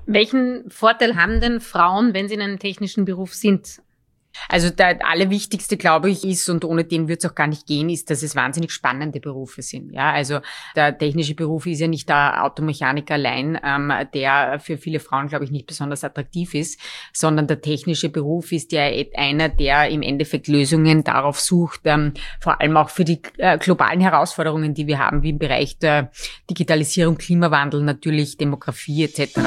Welchen Vorteil haben denn Frauen, wenn sie in einem technischen Beruf sind? Also der allerwichtigste, glaube ich, ist, und ohne den wird es auch gar nicht gehen, ist, dass es wahnsinnig spannende Berufe sind. Ja, also der technische Beruf ist ja nicht der Automechaniker allein, der für viele Frauen, glaube ich, nicht besonders attraktiv ist, sondern der technische Beruf ist ja einer, der im Endeffekt Lösungen darauf sucht, vor allem auch für die globalen Herausforderungen, die wir haben, wie im Bereich der Digitalisierung, Klimawandel, natürlich Demografie etc.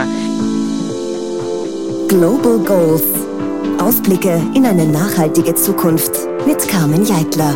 Global Goals. Ausblicke in eine nachhaltige Zukunft mit Carmen Jeitler.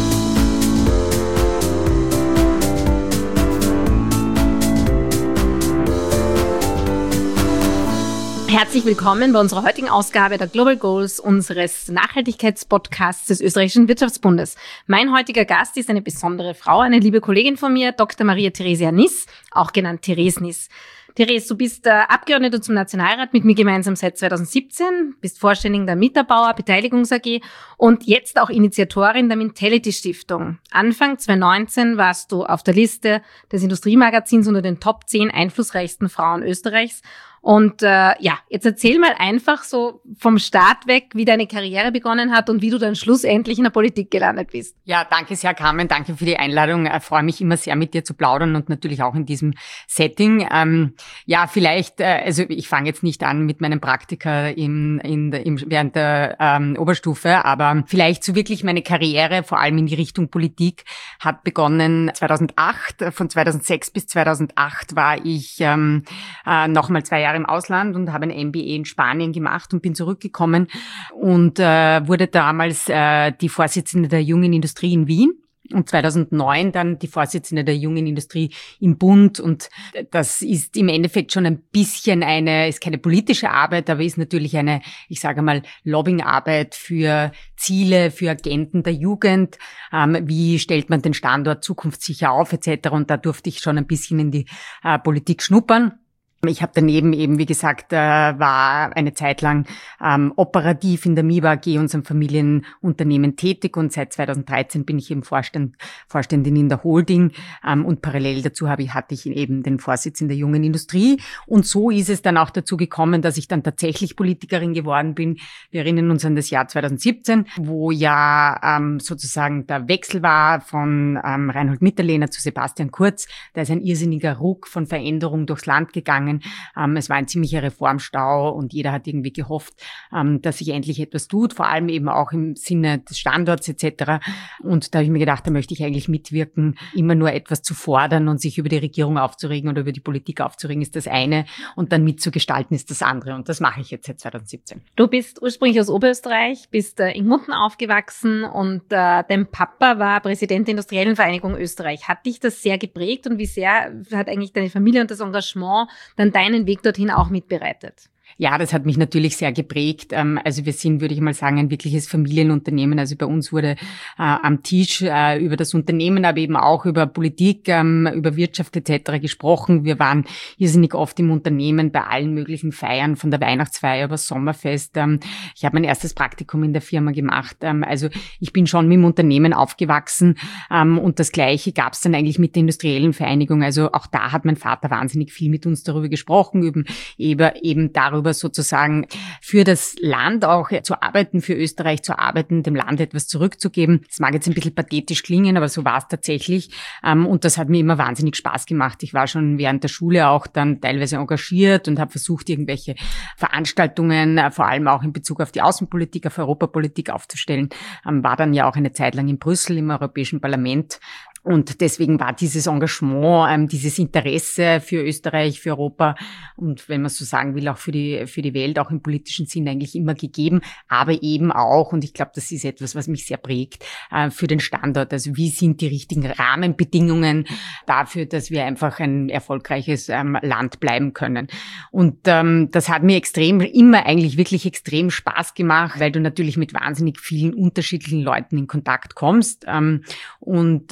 Herzlich willkommen bei unserer heutigen Ausgabe der Global Goals, unseres Nachhaltigkeitspodcasts des Österreichischen Wirtschaftsbundes. Mein heutiger Gast ist eine besondere Frau, eine liebe Kollegin von mir, Dr. Maria Theresia Niss, auch genannt Therese Niss. Therese, du bist Abgeordnete zum Nationalrat mit mir gemeinsam seit 2017, bist Vorständin der Mieterbauer Beteiligungs AG und jetzt auch Initiatorin der Mintelity Stiftung. Anfang 2019 warst du auf der Liste des Industriemagazins unter den Top 10 einflussreichsten Frauen Österreichs. Und jetzt erzähl mal einfach so vom Start weg, wie deine Karriere begonnen hat und wie du dann schlussendlich in der Politik gelandet bist. Ja, danke sehr, Carmen. Danke für die Einladung. Ich freue mich immer sehr, mit dir zu plaudern und natürlich auch in diesem Setting. Also ich fange jetzt nicht an mit meinem Praktika während der Oberstufe, aber vielleicht so wirklich meine Karriere, vor allem in die Richtung Politik, hat begonnen 2008. Von 2006 bis 2008 war ich nochmal 2 Jahre im Ausland und habe ein MBA in Spanien gemacht und bin zurückgekommen und wurde damals die Vorsitzende der Jungen Industrie in Wien. Und 2009 dann die Vorsitzende der Jungen Industrie im Bund. Und das ist im Endeffekt schon ein bisschen ist keine politische Arbeit, aber ist natürlich eine, ich sage mal, Lobbyingarbeit für Ziele, für Agenten der Jugend. Wie stellt man den Standort zukunftssicher auf, etc. Und da durfte ich schon ein bisschen in die Politik schnuppern. Ich habe daneben eben, wie gesagt, war eine Zeit lang operativ in der MIBA AG, unserem Familienunternehmen, tätig und seit 2013 bin ich eben Vorständin in der Holding und parallel dazu hatte ich eben den Vorsitz in der Jungen Industrie und so ist es dann auch dazu gekommen, dass ich dann tatsächlich Politikerin geworden bin. Wir erinnern uns an das Jahr 2017, wo ja sozusagen der Wechsel war von Reinhold Mitterlehner zu Sebastian Kurz. Da ist ein irrsinniger Ruck von Veränderung durchs Land gegangen. Es war ein ziemlicher Reformstau und jeder hat irgendwie gehofft, dass sich endlich etwas tut, vor allem eben auch im Sinne des Standorts etc. Und da habe ich mir gedacht, da möchte ich eigentlich mitwirken, immer nur etwas zu fordern und sich über die Regierung aufzuregen oder über die Politik aufzuregen ist das eine und dann mitzugestalten ist das andere und das mache ich jetzt seit 2017. Du bist ursprünglich aus Oberösterreich, bist in Gmunden aufgewachsen und dein Papa war Präsident der Industriellen Vereinigung Österreich. Hat dich das sehr geprägt und wie sehr hat eigentlich deine Familie und das Engagement dann deinen Weg dorthin auch mitbereitet? Ja, das hat mich natürlich sehr geprägt. Also wir sind, würde ich mal sagen, ein wirkliches Familienunternehmen. Also bei uns wurde am Tisch über das Unternehmen, aber eben auch über Politik, über Wirtschaft etc. gesprochen. Wir waren irrsinnig oft im Unternehmen bei allen möglichen Feiern, von der Weihnachtsfeier über das Sommerfest. Ich habe mein erstes Praktikum in der Firma gemacht. Also ich bin schon mit dem Unternehmen aufgewachsen und das Gleiche gab es dann eigentlich mit der Industriellen Vereinigung. Also auch da hat mein Vater wahnsinnig viel mit uns darüber gesprochen, eben darüber sozusagen für das Land auch zu arbeiten, für Österreich zu arbeiten, dem Land etwas zurückzugeben. Das mag jetzt ein bisschen pathetisch klingen, aber so war es tatsächlich. Und das hat mir immer wahnsinnig Spaß gemacht. Ich war schon während der Schule auch dann teilweise engagiert und habe versucht, irgendwelche Veranstaltungen, vor allem auch in Bezug auf die Außenpolitik, auf Europapolitik aufzustellen. War dann ja auch eine Zeit lang in Brüssel im Europäischen Parlament. Und deswegen war dieses Engagement, dieses Interesse für Österreich, für Europa und wenn man so sagen will, auch für die Welt, auch im politischen Sinn eigentlich immer gegeben, aber eben auch, und ich glaube, das ist etwas, was mich sehr prägt, für den Standort. Also wie sind die richtigen Rahmenbedingungen dafür, dass wir einfach ein erfolgreiches Land bleiben können. Und das hat mir immer eigentlich wirklich extrem Spaß gemacht, weil du natürlich mit wahnsinnig vielen unterschiedlichen Leuten in Kontakt kommst und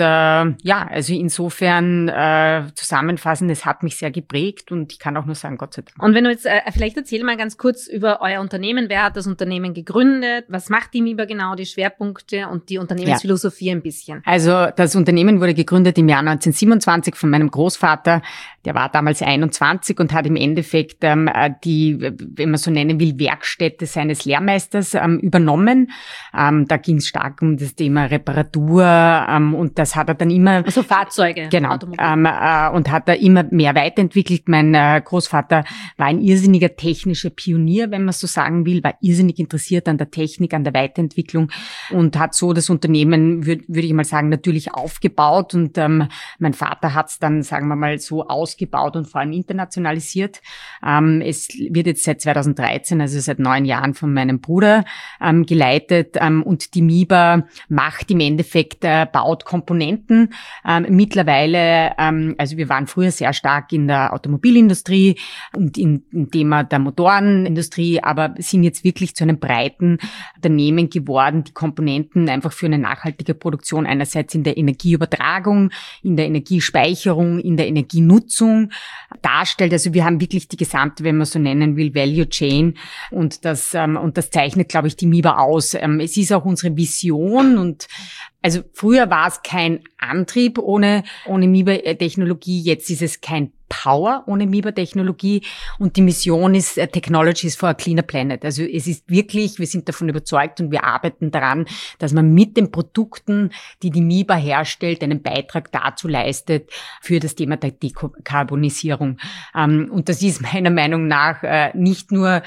also insofern zusammenfassend, es hat mich sehr geprägt und ich kann auch nur sagen, Gott sei Dank. Und wenn du jetzt, vielleicht erzähl mal ganz kurz über euer Unternehmen. Wer hat das Unternehmen gegründet? Was macht die MIBA genau, die Schwerpunkte und die Unternehmensphilosophie ein bisschen? Also das Unternehmen wurde gegründet im Jahr 1927 von meinem Großvater. Der war damals 21 und hat im Endeffekt die, wenn man so nennen will, Werkstätte seines Lehrmeisters übernommen. Da ging es stark um das Thema Reparatur und das hat er dann immer... Also Fahrzeuge. Genau. Und hat da immer mehr weiterentwickelt. Mein Großvater war ein irrsinniger technischer Pionier, wenn man so sagen will, war irrsinnig interessiert an der Technik, an der Weiterentwicklung und hat so das Unternehmen, würde ich mal sagen, natürlich aufgebaut. Und mein Vater hat es dann, sagen wir mal, so ausgebaut und vor allem internationalisiert. Es wird jetzt seit 2013, also seit 9 Jahren von meinem Bruder geleitet und die MIBA macht im Endeffekt, baut Komponenten. Mittlerweile, also wir waren früher sehr stark in der Automobilindustrie und im Thema der Motorenindustrie, aber sind jetzt wirklich zu einem breiten Unternehmen geworden, die Komponenten einfach für eine nachhaltige Produktion einerseits in der Energieübertragung, in der Energiespeicherung, in der Energienutzung darstellt. Also wir haben wirklich die gesamte, wenn man so nennen will, Value Chain und das zeichnet, glaube ich, die MIBA aus. Es ist auch unsere Vision und also früher war es kein Antrieb ohne MIBA-Technologie, jetzt ist es kein Power ohne MIBA-Technologie und die Mission ist Technologies for a Cleaner Planet. Also es ist wirklich, wir sind davon überzeugt und wir arbeiten daran, dass man mit den Produkten, die die MIBA herstellt, einen Beitrag dazu leistet für das Thema der Dekarbonisierung. Und das ist meiner Meinung nach nicht nur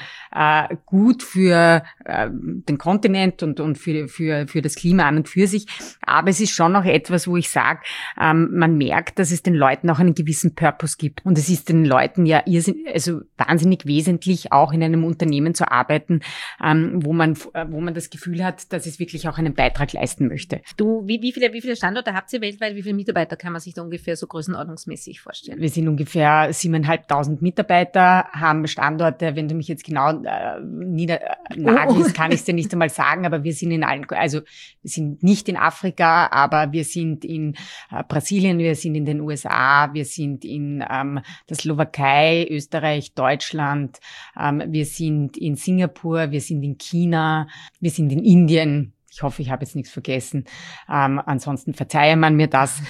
gut für den Kontinent und für das Klima an und für sich, aber es ist schon noch etwas, wo ich sage, man merkt, dass es den Leuten auch einen gewissen Purpose gibt. Und es ist den Leuten ja wahnsinnig wesentlich, auch in einem Unternehmen zu arbeiten, wo man das Gefühl hat, dass es wirklich auch einen Beitrag leisten möchte. Du, wie viele Standorte habt ihr weltweit? Wie viele Mitarbeiter kann man sich da ungefähr so größenordnungsmäßig vorstellen? Wir sind ungefähr 7.500 Mitarbeiter, haben Standorte, wenn du mich jetzt genau niedernagelst, kann ich es dir nicht einmal sagen, aber wir sind wir sind nicht in Afrika, aber wir sind in Brasilien, wir sind in den USA, wir sind in der Slowakei, Österreich, Deutschland, wir sind in Singapur, wir sind in China, wir sind in Indien. Ich hoffe, ich habe jetzt nichts vergessen. Ansonsten verzeihe man mir das.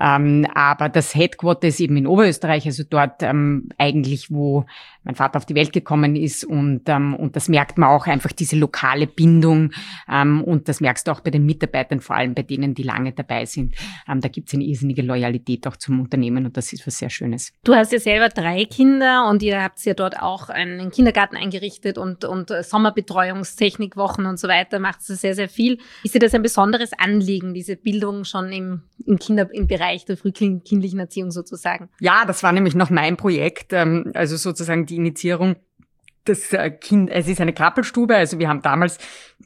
Aber das Headquarter ist eben in Oberösterreich, also dort eigentlich, wo mein Vater auf die Welt gekommen ist. Und das merkt man auch einfach, diese lokale Bindung. Und das merkst du auch bei den Mitarbeitern, vor allem bei denen, die lange dabei sind. Da gibt es eine irrsinnige Loyalität auch zum Unternehmen und das ist was sehr Schönes. Du hast ja selber 3 Kinder und ihr habt ja dort auch einen Kindergarten eingerichtet und Sommerbetreuungstechnikwochen und so weiter. Macht es sehr, sehr viel. Ist dir das ein besonderes Anliegen, diese Bildung schon im Bereich der frühkindlichen Erziehung sozusagen? Ja, das war nämlich noch mein Projekt, also sozusagen die Initiierung des es ist eine Krabbelstube, also wir haben damals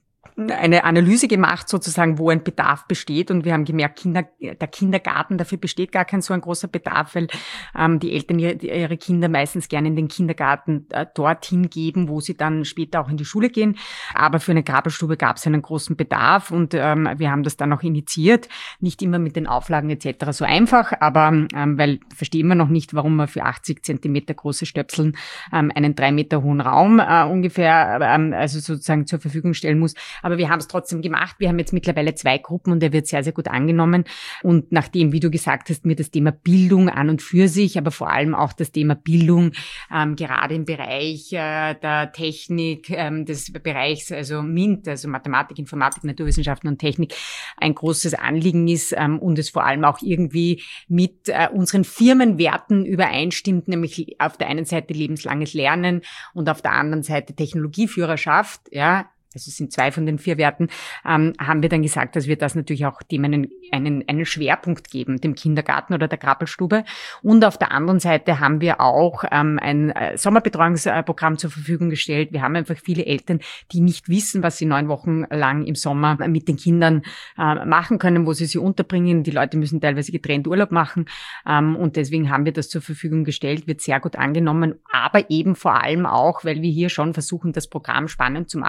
eine Analyse gemacht, sozusagen, wo ein Bedarf besteht. Und wir haben gemerkt, der Kindergarten, dafür besteht gar kein so ein großer Bedarf, weil die Eltern ihre Kinder meistens gerne in den Kindergarten dorthin geben, wo sie dann später auch in die Schule gehen. Aber für eine Krabbelstube gab es einen großen Bedarf und wir haben das dann auch initiiert. Nicht immer mit den Auflagen etc. so einfach, aber weil verstehen wir noch nicht, warum man für 80 Zentimeter große Stöpseln einen 3 Meter hohen Raum ungefähr also sozusagen zur Verfügung stellen muss. Aber wir haben es trotzdem gemacht. Wir haben jetzt mittlerweile 2 Gruppen und der wird sehr, sehr gut angenommen. Und nachdem, wie du gesagt hast, mir das Thema Bildung an und für sich, aber vor allem auch das Thema Bildung, gerade im Bereich der Technik, des Bereichs, also MINT, also Mathematik, Informatik, Naturwissenschaften und Technik, ein großes Anliegen ist und es vor allem auch irgendwie mit unseren Firmenwerten übereinstimmt, nämlich auf der einen Seite lebenslanges Lernen und auf der anderen Seite Technologieführerschaft, ja. Also es sind 2 von den 4 Werten, haben wir dann gesagt, dass wir das natürlich auch dem einen Schwerpunkt geben, dem Kindergarten oder der Krabbelstube. Und auf der anderen Seite haben wir auch ein Sommerbetreuungsprogramm zur Verfügung gestellt. Wir haben einfach viele Eltern, die nicht wissen, was sie 9 Wochen lang im Sommer mit den Kindern machen können, wo sie unterbringen. Die Leute müssen teilweise getrennt Urlaub machen. Und deswegen haben wir das zur Verfügung gestellt, wird sehr gut angenommen. Aber eben vor allem auch, weil wir hier schon versuchen, das Programm spannend zu machen und hier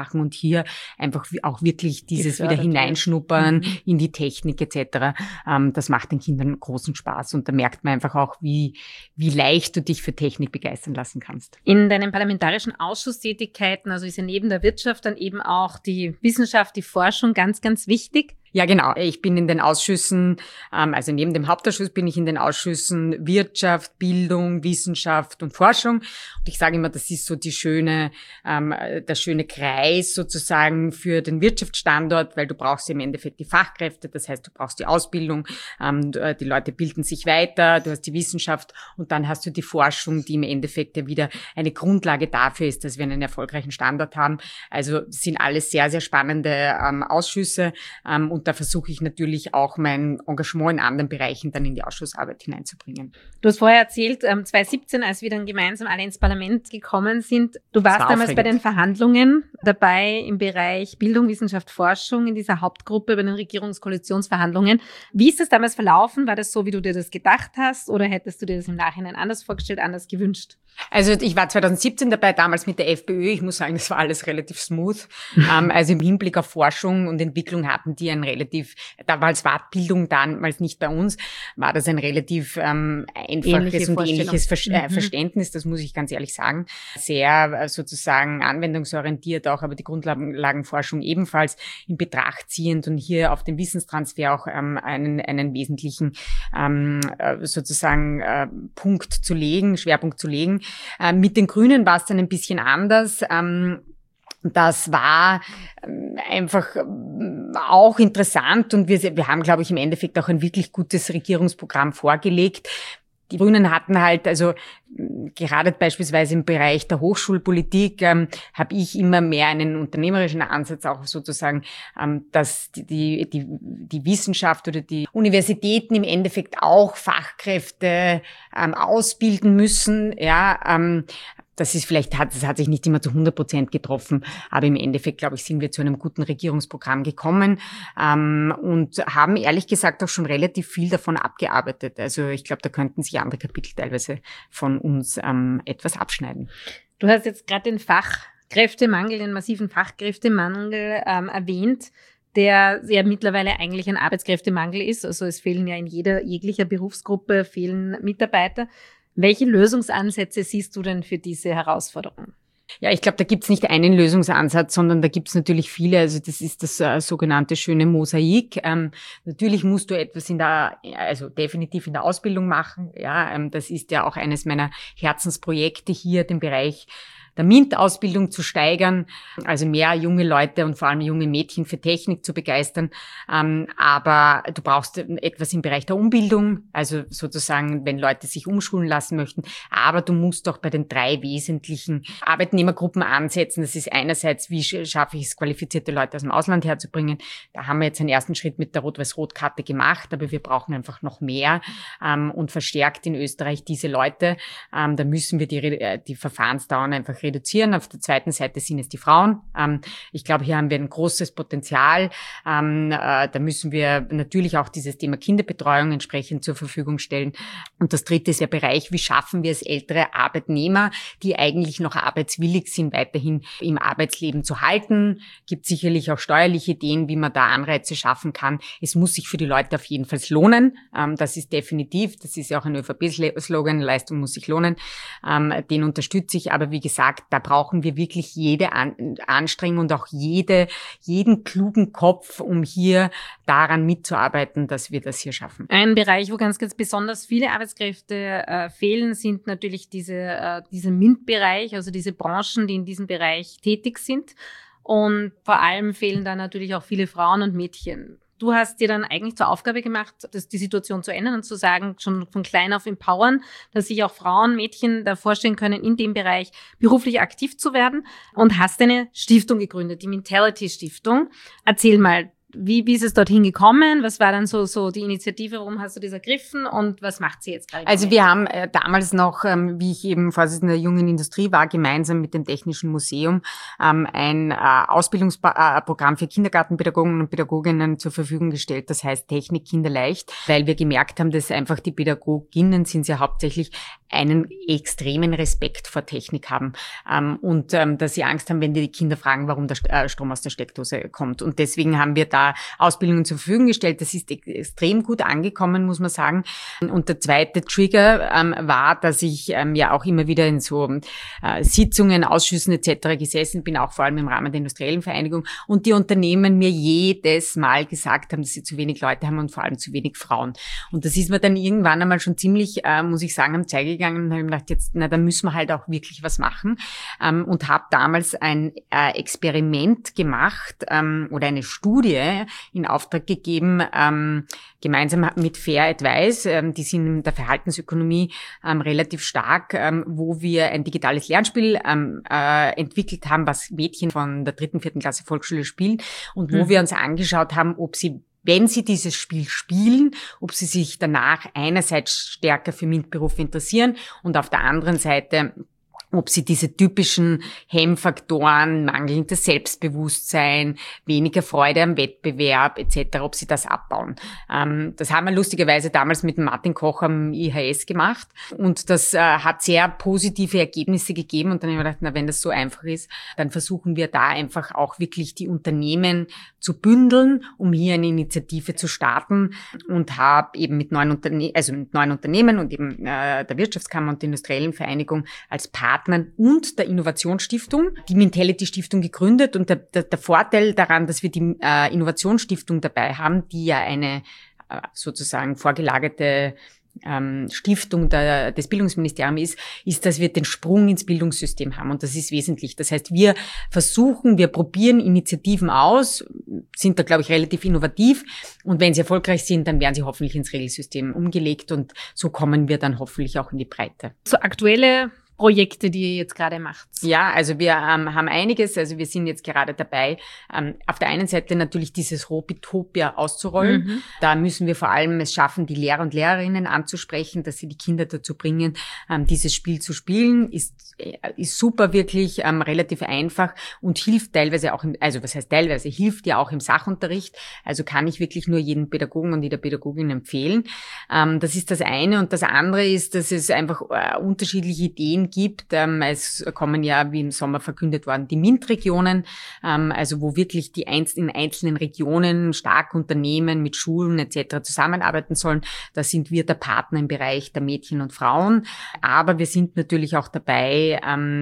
hier einfach auch wirklich dieses wieder hineinschnuppern in die Technik etc. Das macht den Kindern großen Spaß und da merkt man einfach auch, wie leicht du dich für Technik begeistern lassen kannst. In deinen parlamentarischen Ausschusstätigkeiten, also ist ja neben der Wirtschaft dann eben auch die Wissenschaft, die Forschung ganz, ganz wichtig. Ja, genau. Ich bin in den Ausschüssen, also neben dem Hauptausschuss bin ich in den Ausschüssen Wirtschaft, Bildung, Wissenschaft und Forschung. Und ich sage immer, das ist so der schöne Kreis sozusagen für den Wirtschaftsstandort, weil du brauchst im Endeffekt die Fachkräfte, das heißt, du brauchst die Ausbildung, die Leute bilden sich weiter, du hast die Wissenschaft und dann hast du die Forschung, die im Endeffekt ja wieder eine Grundlage dafür ist, dass wir einen erfolgreichen Standort haben. Also sind alles sehr, sehr spannende Ausschüsse und da versuche ich natürlich auch mein Engagement in anderen Bereichen dann in die Ausschussarbeit hineinzubringen. Du hast vorher erzählt, 2017, als wir dann gemeinsam alle ins Parlament gekommen sind, du warst damals bei den Verhandlungen dabei im Bereich Bildung, Wissenschaft, Forschung in dieser Hauptgruppe bei den Regierungskoalitionsverhandlungen. Wie ist das damals verlaufen? War das so, wie du dir das gedacht hast oder hättest du dir das im Nachhinein anders vorgestellt, anders gewünscht? Also ich war 2017 dabei, damals mit der FPÖ. Ich muss sagen, das war alles relativ smooth. Also im Hinblick auf Forschung und Entwicklung hatten die damals war Bildung damals nicht bei uns, war das ein relativ einfaches und ähnliches Verständnis, das muss ich ganz ehrlich sagen. Sehr sozusagen anwendungsorientiert auch, aber die Grundlagenforschung ebenfalls in Betracht ziehend und hier auf den Wissenstransfer auch einen wesentlichen Schwerpunkt zu legen. Mit den Grünen war es dann ein bisschen anders. Das war einfach auch interessant und wir haben, glaube ich, im Endeffekt auch ein wirklich gutes Regierungsprogramm vorgelegt. Die Grünen hatten halt, also gerade beispielsweise im Bereich der Hochschulpolitik habe ich immer mehr einen unternehmerischen Ansatz auch sozusagen, dass die Wissenschaft oder die Universitäten im Endeffekt auch Fachkräfte ausbilden müssen, ja. Das hat sich nicht immer zu 100% getroffen, aber im Endeffekt, glaube ich, sind wir zu einem guten Regierungsprogramm gekommen und haben ehrlich gesagt auch schon relativ viel davon abgearbeitet. Also ich glaube, da könnten sich andere Kapitel teilweise von uns etwas abschneiden. Du hast jetzt gerade den massiven Fachkräftemangel erwähnt, der ja mittlerweile eigentlich ein Arbeitskräftemangel ist. Also es fehlen ja in jeglicher Berufsgruppe fehlen Mitarbeiter. Welche Lösungsansätze siehst du denn für diese Herausforderung? Ja, ich glaube, da gibt's nicht einen Lösungsansatz, sondern da gibt's natürlich viele. Also das ist das sogenannte schöne Mosaik. Natürlich musst du etwas definitiv in der Ausbildung machen. Ja, das ist ja auch eines meiner Herzensprojekte hier, den Bereich der MINT-Ausbildung zu steigern, also mehr junge Leute und vor allem junge Mädchen für Technik zu begeistern. Aber du brauchst etwas im Bereich der Umbildung, also sozusagen, wenn Leute sich umschulen lassen möchten. Aber du musst doch bei den 3 wesentlichen Arbeitnehmergruppen ansetzen. Das ist einerseits, wie schaffe ich es, qualifizierte Leute aus dem Ausland herzubringen. Da haben wir jetzt einen ersten Schritt mit der Rot-Weiß-Rot-Karte gemacht, aber wir brauchen einfach noch mehr und verstärkt in Österreich diese Leute. Da müssen wir die Verfahrensdauern einfach reduzieren. Auf der zweiten Seite sind es die Frauen. Ich glaube, hier haben wir ein großes Potenzial. Da müssen wir natürlich auch dieses Thema Kinderbetreuung entsprechend zur Verfügung stellen. Und das dritte ist der Bereich, wie schaffen wir es, ältere Arbeitnehmer, die eigentlich noch arbeitswillig sind, weiterhin im Arbeitsleben zu halten. Gibt sicherlich auch steuerliche Ideen, wie man da Anreize schaffen kann. Es muss sich für die Leute auf jeden Fall lohnen. Das ist definitiv, das ist ja auch ein ÖVP-Slogan, Leistung muss sich lohnen. Den unterstütze ich, aber wie gesagt, da brauchen wir wirklich jede Anstrengung und auch jeden klugen Kopf, um hier daran mitzuarbeiten, dass wir das hier schaffen. Ein Bereich, wo ganz, ganz besonders viele Arbeitskräfte fehlen, sind natürlich diese MINT-Bereich, also diese Branchen, die in diesem Bereich tätig sind. Und vor allem fehlen da natürlich auch viele Frauen und Mädchen. Du hast dir dann eigentlich zur Aufgabe gemacht, die Situation zu ändern und zu sagen, schon von klein auf empowern, dass sich auch Frauen, Mädchen da vorstellen können, in dem Bereich beruflich aktiv zu werden und hast eine Stiftung gegründet, die Mentality Stiftung. Erzähl mal, Wie ist es dorthin gekommen? Was war dann so die Initiative? Warum hast du das ergriffen? Und was macht sie jetzt gerade? Also wir haben damals noch, wie ich eben Vorsitzende der Jungen Industrie war, gemeinsam mit dem Technischen Museum ein Ausbildungsprogramm für Kindergartenpädagogen und Pädagoginnen zur Verfügung gestellt. Das heißt Technik kinderleicht, weil wir gemerkt haben, dass einfach die Pädagoginnen sind ja hauptsächlich einen extremen Respekt vor Technik haben und dass sie Angst haben, wenn die Kinder fragen, warum der Strom aus der Steckdose kommt. Und deswegen haben wir da Ausbildungen zur Verfügung gestellt. Das ist extrem gut angekommen, muss man sagen. Und der zweite Trigger war, dass ich ja auch immer wieder in so Sitzungen, Ausschüssen etc. gesessen bin, auch vor allem im Rahmen der industriellen Vereinigung, und die Unternehmen mir jedes Mal gesagt haben, dass sie zu wenig Leute haben und vor allem zu wenig Frauen. Und das ist mir dann irgendwann einmal schon ziemlich, muss ich sagen, am Zeiger gegangen und habe mir gedacht, jetzt, da müssen wir halt auch wirklich was machen. Und habe damals ein Experiment gemacht oder eine Studie in Auftrag gegeben, gemeinsam mit Fair Advice, die sind in der Verhaltensökonomie relativ stark, wo wir ein digitales Lernspiel entwickelt haben, was Mädchen von der 3., 4. Klasse Volksschule spielen und wo wir uns angeschaut haben, ob sie, wenn sie dieses Spiel spielen, ob sie sich danach einerseits stärker für MINT-Berufe interessieren und auf der anderen Seite, ob sie diese typischen Hemmfaktoren, mangelndes Selbstbewusstsein, weniger Freude am Wettbewerb etc., ob sie das abbauen. Das haben wir lustigerweise damals mit Martin Koch am IHS gemacht und das hat sehr positive Ergebnisse gegeben und dann habe ich mir gedacht, wenn das so einfach ist, dann versuchen wir da einfach auch wirklich die Unternehmen zu bündeln, um hier eine Initiative zu starten und habe eben mit 9 Unternehmen und eben der Wirtschaftskammer und der Industriellen Vereinigung als Partner und der Innovationsstiftung die Mentality-Stiftung gegründet. Und der Vorteil daran, dass wir die Innovationsstiftung dabei haben, die ja eine sozusagen vorgelagerte Stiftung des Bildungsministeriums ist, dass wir den Sprung ins Bildungssystem haben. Und das ist wesentlich. Das heißt, wir probieren Initiativen aus, sind da, glaube ich, relativ innovativ. Und wenn sie erfolgreich sind, dann werden sie hoffentlich ins Regelsystem umgelegt. Und so kommen wir dann hoffentlich auch in die Breite. So aktuelle Projekte, die ihr jetzt gerade macht? Ja, also wir haben einiges. Also wir sind jetzt gerade dabei, auf der einen Seite natürlich dieses Robitopia auszurollen. Da müssen wir vor allem es schaffen, die Lehrer und Lehrerinnen anzusprechen, dass sie die Kinder dazu bringen, dieses Spiel zu spielen. Ist super, wirklich relativ einfach und hilft teilweise auch, hilft ja auch im Sachunterricht. Also kann ich wirklich nur jedem Pädagogen und jeder Pädagogin empfehlen. Das ist das eine. Und das andere ist, dass es einfach unterschiedliche Ideen gibt. Es kommen ja, wie im Sommer verkündet worden, die MINT-Regionen, also wo wirklich in einzelnen Regionen stark Unternehmen mit Schulen etc. zusammenarbeiten sollen. Da sind wir der Partner im Bereich der Mädchen und Frauen. Aber wir sind natürlich auch dabei,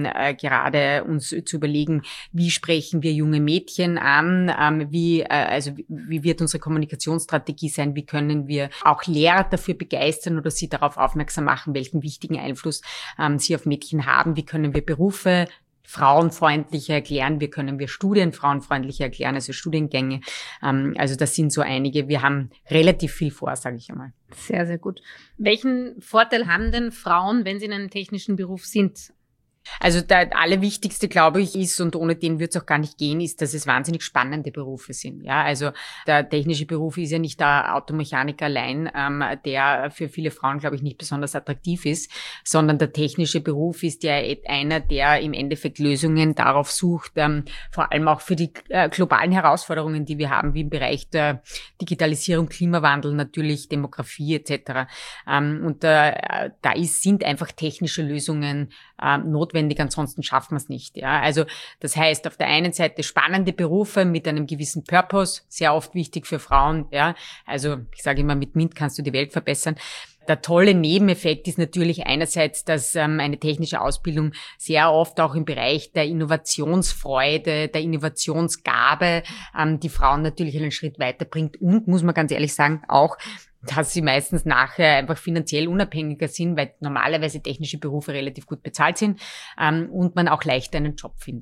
gerade uns zu überlegen, wie sprechen wir junge Mädchen an, wie wird unsere Kommunikationsstrategie sein, wie können wir auch Lehrer dafür begeistern oder sie darauf aufmerksam machen, welchen wichtigen Einfluss sie auf Mädchen haben, wie können wir Berufe frauenfreundlicher erklären, wie können wir Studien frauenfreundlicher erklären, also Studiengänge. Also das sind so einige. Wir haben relativ viel vor, sage ich einmal. Sehr, sehr gut. Welchen Vorteil haben denn Frauen, wenn sie in einem technischen Beruf sind? Also der allerwichtigste, glaube ich, ist, und ohne den wird es auch gar nicht gehen, ist, dass es wahnsinnig spannende Berufe sind. Ja, also der technische Beruf ist ja nicht der Automechaniker allein, der für viele Frauen, glaube ich, nicht besonders attraktiv ist, sondern der technische Beruf ist ja einer, der im Endeffekt Lösungen darauf sucht, vor allem auch für die globalen Herausforderungen, die wir haben, wie im Bereich der Digitalisierung, Klimawandel, natürlich Demografie etc. Und sind einfach technische Lösungen notwendig, ansonsten schaffen wir es nicht. Ja, also das heißt, auf der einen Seite spannende Berufe mit einem gewissen Purpose, sehr oft wichtig für Frauen. Ja, also ich sage immer, mit MINT kannst du die Welt verbessern. Der tolle Nebeneffekt ist natürlich einerseits, dass eine technische Ausbildung sehr oft auch im Bereich der Innovationsfreude, der Innovationsgabe die Frauen natürlich einen Schritt weiterbringt und, muss man ganz ehrlich sagen, auch, dass sie meistens nachher einfach finanziell unabhängiger sind, weil normalerweise technische Berufe relativ gut bezahlt sind und man auch leichter einen Job findet.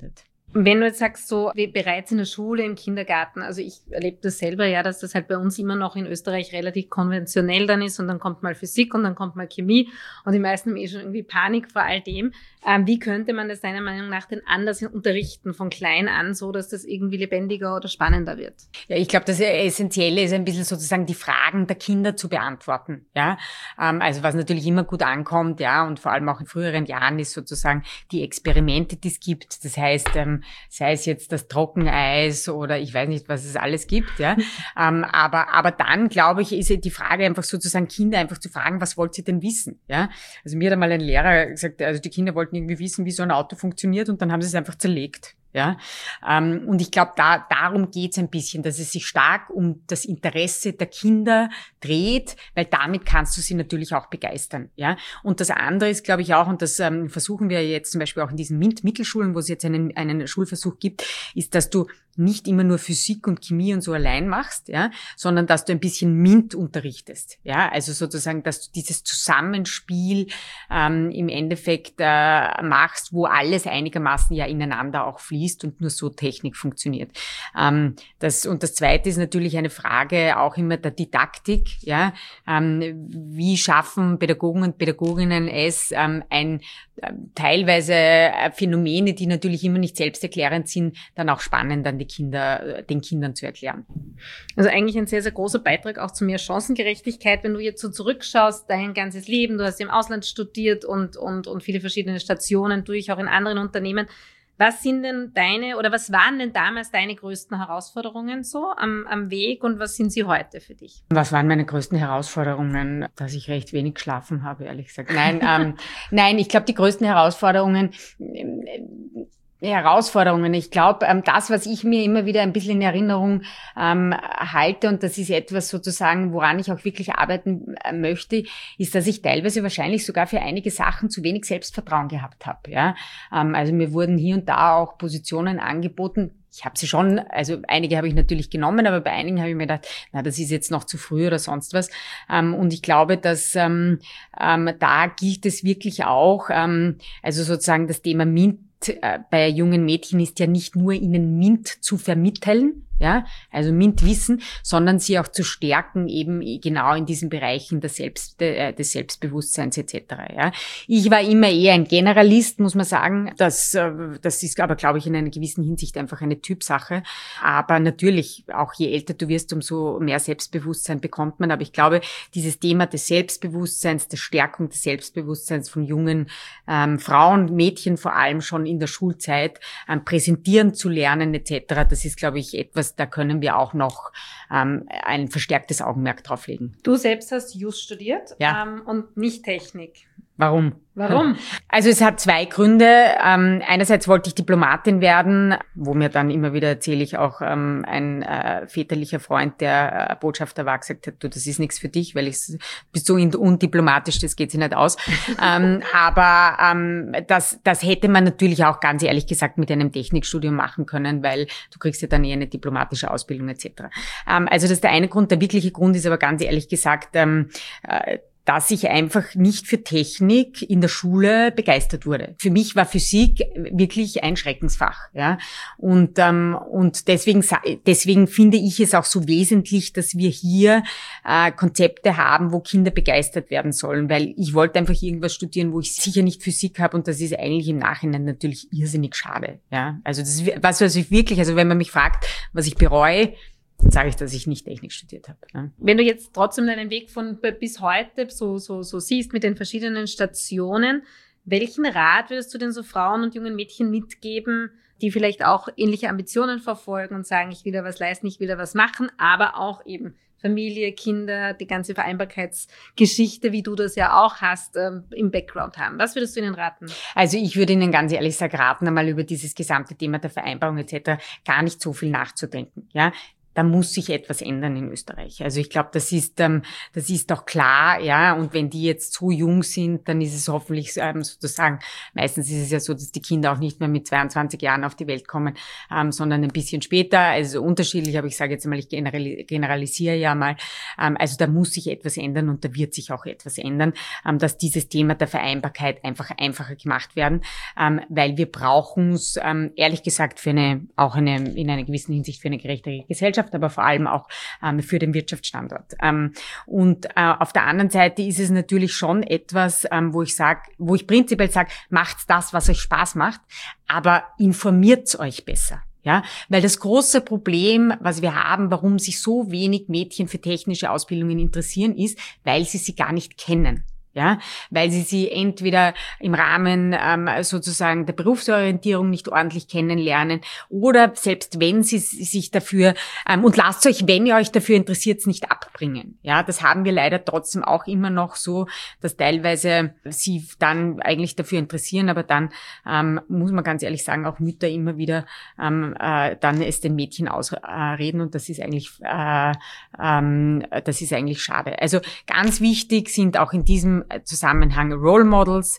Wenn du jetzt sagst, so wie bereits in der Schule, im Kindergarten, also ich erlebe das selber ja, dass das halt bei uns immer noch in Österreich relativ konventionell dann ist und dann kommt mal Physik und dann kommt mal Chemie und die meisten haben schon irgendwie Panik vor all dem. Wie könnte man das deiner Meinung nach denn anders unterrichten von klein an, so dass das irgendwie lebendiger oder spannender wird? Ja, ich glaube, das Essentielle ist ein bisschen sozusagen die Fragen der Kinder zu beantworten. Ja, also was natürlich immer gut ankommt, ja, und vor allem auch in früheren Jahren ist sozusagen die Experimente, die es gibt. Das heißt, sei es jetzt das Trockeneis oder ich weiß nicht, was es alles gibt, ja. Aber dann, glaube ich, ist die Frage einfach sozusagen Kinder einfach zu fragen, was wollt ihr denn wissen, ja. Also mir hat einmal ein Lehrer gesagt, also die Kinder wollten irgendwie wissen, wie so ein Auto funktioniert und dann haben sie es einfach zerlegt. Ja, und ich glaube, darum geht's ein bisschen, dass es sich stark um das Interesse der Kinder dreht, weil damit kannst du sie natürlich auch begeistern. Ja, und das andere ist, glaube ich, auch, und das versuchen wir jetzt zum Beispiel auch in diesen MINT-Mittelschulen, wo es jetzt einen Schulversuch gibt, ist, dass du nicht immer nur Physik und Chemie und so allein machst, ja, sondern dass du ein bisschen MINT unterrichtest. Ja, also sozusagen, dass du dieses Zusammenspiel im Endeffekt machst, wo alles einigermaßen ja ineinander auch fließt und nur so Technik funktioniert. Das Zweite ist natürlich eine Frage auch immer der Didaktik. Ja, wie schaffen Pädagogen und Pädagoginnen es, teilweise Phänomene, die natürlich immer nicht selbsterklärend sind, dann auch spannend an den Kindern zu erklären. Also eigentlich ein sehr, sehr großer Beitrag auch zu mehr Chancengerechtigkeit. Wenn du jetzt so zurückschaust, dein ganzes Leben, du hast im Ausland studiert und viele verschiedene Stationen durch, auch in anderen Unternehmen. Was sind denn was waren denn damals deine größten Herausforderungen so am Weg und was sind sie heute für dich? Was waren meine größten Herausforderungen? Dass ich recht wenig geschlafen habe, ehrlich gesagt. Nein, ich glaube, die größten Herausforderungen, ich glaube, das, was ich mir immer wieder ein bisschen in Erinnerung halte, und das ist etwas sozusagen, woran ich auch wirklich arbeiten möchte, ist, dass ich teilweise wahrscheinlich sogar für einige Sachen zu wenig Selbstvertrauen gehabt habe. Ja? Also mir wurden hier und da auch Positionen angeboten. Ich habe sie schon, also einige habe ich natürlich genommen, aber bei einigen habe ich mir gedacht, das ist jetzt noch zu früh oder sonst was. Und ich glaube, dass da gilt es wirklich auch, also sozusagen das Thema MINT bei jungen Mädchen ist ja nicht nur ihnen MINT zu vermitteln, ja, also MINT-Wissen, sondern sie auch zu stärken eben genau in diesen Bereichen des Selbstbewusstseins etc. Ja. Ich war immer eher ein Generalist, muss man sagen. Das ist aber, glaube ich, in einer gewissen Hinsicht einfach eine Typsache. Aber natürlich, auch je älter du wirst, umso mehr Selbstbewusstsein bekommt man. Aber ich glaube, dieses Thema des Selbstbewusstseins, der Stärkung des Selbstbewusstseins von jungen Frauen, Mädchen vor allem schon in der Schulzeit, präsentieren zu lernen etc., das ist, glaube ich, etwas, da können wir auch noch ein verstärktes Augenmerk drauf legen. Du selbst hast Jus studiert, ja. Und nicht Technik. Warum? Warum? Also es hat zwei Gründe. Einerseits wollte ich Diplomatin werden, wo mir dann immer wieder erzähle ich auch ein väterlicher Freund, der Botschafter war, gesagt hat, du, das ist nichts für dich, weil bist so undiplomatisch, das geht sich nicht aus. Aber das hätte man natürlich auch ganz ehrlich gesagt mit einem Technikstudium machen können, weil du kriegst ja dann eher eine diplomatische Ausbildung etc. Also das ist der eine Grund. Der wirkliche Grund ist aber ganz ehrlich gesagt, dass ich einfach nicht für Technik in der Schule begeistert wurde. Für mich war Physik wirklich ein Schreckensfach, ja. Und deswegen finde ich es auch so wesentlich, dass wir hier Konzepte haben, wo Kinder begeistert werden sollen, weil ich wollte einfach irgendwas studieren, wo ich sicher nicht Physik habe, und das ist eigentlich im Nachhinein natürlich irrsinnig schade, ja. Also das ist was ich wirklich, also wenn man mich fragt, was ich bereue, dann sage ich, dass ich nicht Technik studiert habe. Ja. Wenn du jetzt trotzdem deinen Weg von bis heute so siehst mit den verschiedenen Stationen, welchen Rat würdest du denn so Frauen und jungen Mädchen mitgeben, die vielleicht auch ähnliche Ambitionen verfolgen und sagen, ich will da was leisten, ich will da was machen, aber auch eben Familie, Kinder, die ganze Vereinbarkeitsgeschichte, wie du das ja auch hast, im Background haben. Was würdest du ihnen raten? Also ich würde Ihnen ganz ehrlich sagen, raten, einmal über dieses gesamte Thema der Vereinbarung etc. gar nicht so viel nachzudenken. Ja, da muss sich etwas ändern in Österreich. Also ich glaube, das ist doch klar, ja. Und wenn die jetzt so jung sind, dann ist es hoffentlich sozusagen, meistens ist es ja so, dass die Kinder auch nicht mehr mit 22 Jahren auf die Welt kommen, sondern ein bisschen später. Also unterschiedlich, aber ich sage jetzt mal, ich generalisiere ja mal. Also da muss sich etwas ändern und da wird sich auch etwas ändern, dass dieses Thema der Vereinbarkeit einfach einfacher gemacht werden, weil wir brauchen es, ehrlich gesagt, in einer gewissen Hinsicht für eine gerechtere Gesellschaft, aber vor allem auch für den Wirtschaftsstandort. Und auf der anderen Seite ist es natürlich schon etwas, wo ich prinzipiell sage, macht's das, was euch Spaß macht, aber informiert's euch besser. Ja, weil das große Problem, was wir haben, warum sich so wenig Mädchen für technische Ausbildungen interessieren, ist, weil sie gar nicht kennen. Ja, weil sie entweder im Rahmen sozusagen der Berufsorientierung nicht ordentlich kennenlernen oder selbst wenn sie sich dafür und lasst euch, wenn ihr euch dafür interessiert, nicht abbringen. Ja, das haben wir leider trotzdem auch immer noch so, dass teilweise sie dann eigentlich dafür interessieren, aber dann muss man ganz ehrlich sagen, auch Mütter immer wieder dann es den Mädchen ausreden und das ist eigentlich schade. Also ganz wichtig sind auch in diesem Zusammenhang Role Models,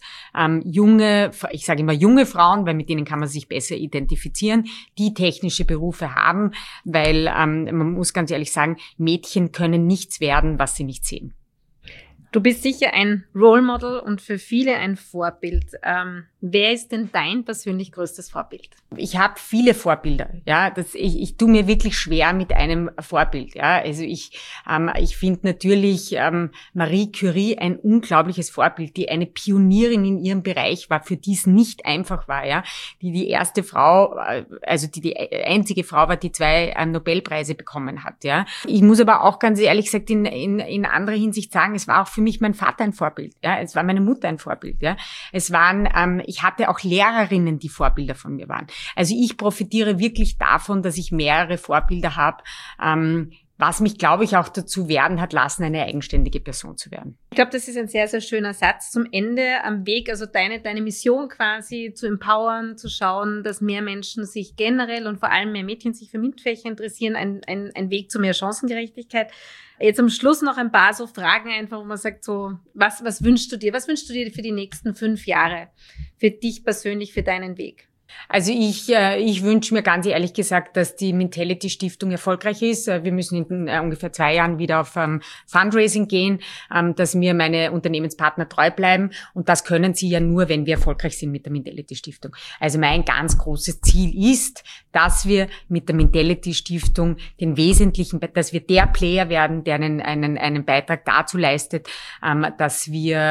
ich sage immer junge Frauen, weil mit denen kann man sich besser identifizieren, die technische Berufe haben, weil man muss ganz ehrlich sagen, Mädchen können nichts werden, was sie nicht sehen. Du bist sicher ein Role Model und für viele ein Vorbild. Wer ist denn dein persönlich größtes Vorbild? Ich habe viele Vorbilder, ja. Ich tue mir wirklich schwer mit einem Vorbild, ja. Also ich finde natürlich Marie Curie ein unglaubliches Vorbild, die eine Pionierin in ihrem Bereich war, für die es nicht einfach war, ja. Die erste Frau, also die einzige Frau war, die 2 Nobelpreise bekommen hat, ja. Ich muss aber auch ganz ehrlich gesagt in anderer Hinsicht sagen, es war auch für mich mein Vater ein Vorbild, ja. Es war meine Mutter ein Vorbild, ja. Es waren ich hatte auch Lehrerinnen, die Vorbilder von mir waren. Also ich profitiere wirklich davon, dass ich mehrere Vorbilder habe, was mich, glaube ich, auch dazu werden hat lassen, eine eigenständige Person zu werden. Ich glaube, das ist ein sehr, sehr schöner Satz zum Ende am Weg, also deine Mission quasi zu empowern, zu schauen, dass mehr Menschen sich generell und vor allem mehr Mädchen sich für MINT-Fächer interessieren, ein Weg zu mehr Chancengerechtigkeit. Jetzt am Schluss noch ein paar so Fragen einfach, wo man sagt so, was wünschst du dir? Was wünschst du dir für die nächsten 5 Jahre? Für dich persönlich, für deinen Weg? Also ich wünsche mir ganz ehrlich gesagt, dass die Mentality Stiftung erfolgreich ist. Wir müssen in ungefähr 2 Jahren wieder auf Fundraising gehen, dass mir meine Unternehmenspartner treu bleiben. Und das können sie ja nur, wenn wir erfolgreich sind mit der Mentality Stiftung. Also mein ganz großes Ziel ist, dass wir mit der Mentality Stiftung dass wir der Player werden, der einen Beitrag dazu leistet, dass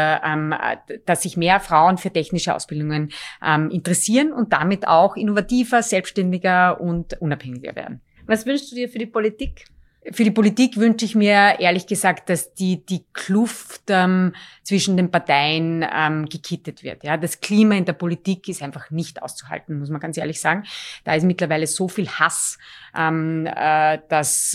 sich mehr Frauen für technische Ausbildungen interessieren und damit auch innovativer, selbstständiger und unabhängiger werden. Was wünschst du dir für die Politik? Für die Politik wünsche ich mir ehrlich gesagt, dass die Kluft zwischen den Parteien gekittet wird. Ja, das Klima in der Politik ist einfach nicht auszuhalten, muss man ganz ehrlich sagen. Da ist mittlerweile so viel Hass, dass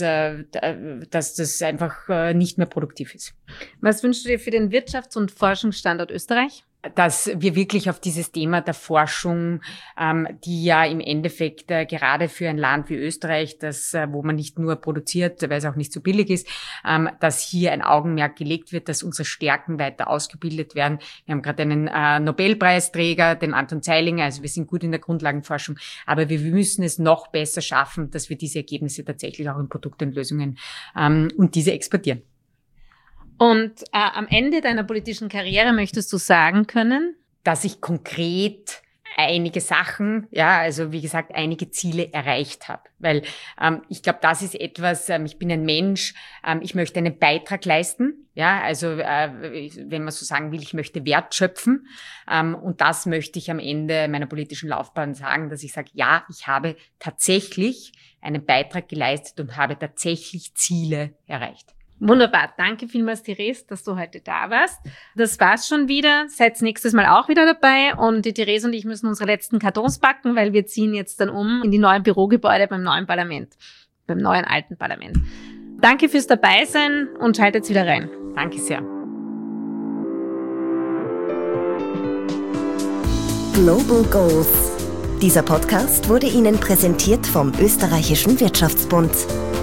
das einfach nicht mehr produktiv ist. Was wünschst du dir für den Wirtschafts- und Forschungsstandort Österreich? Dass wir wirklich auf dieses Thema der Forschung, die ja im Endeffekt gerade für ein Land wie Österreich, wo man nicht nur produziert, weil es auch nicht so billig ist, dass hier ein Augenmerk gelegt wird, dass unsere Stärken weiter ausgebildet werden. Wir haben gerade einen Nobelpreisträger, den Anton Zeilinger, also wir sind gut in der Grundlagenforschung, aber wir müssen es noch besser schaffen, dass wir diese Ergebnisse tatsächlich auch in Produkte und Lösungen und diese exportieren. Und am Ende deiner politischen Karriere möchtest du sagen können? Dass ich konkret einige Sachen, ja, also wie gesagt, einige Ziele erreicht habe. Weil ich glaube, das ist etwas, ich bin ein Mensch, ich möchte einen Beitrag leisten, ja, also wenn man so sagen will, ich möchte Wert schöpfen und das möchte ich am Ende meiner politischen Laufbahn sagen, dass ich sage, ja, ich habe tatsächlich einen Beitrag geleistet und habe tatsächlich Ziele erreicht. Wunderbar. Danke vielmals, Therese, dass du heute da warst. Das war's schon wieder. Seid nächstes Mal auch wieder dabei. Und die Therese und ich müssen unsere letzten Kartons packen, weil wir ziehen jetzt dann um in die neuen Bürogebäude beim neuen Parlament. Beim neuen alten Parlament. Danke fürs Dabeisein und schaltet wieder rein. Danke sehr. Global Goals. Dieser Podcast wurde Ihnen präsentiert vom Österreichischen Wirtschaftsbund.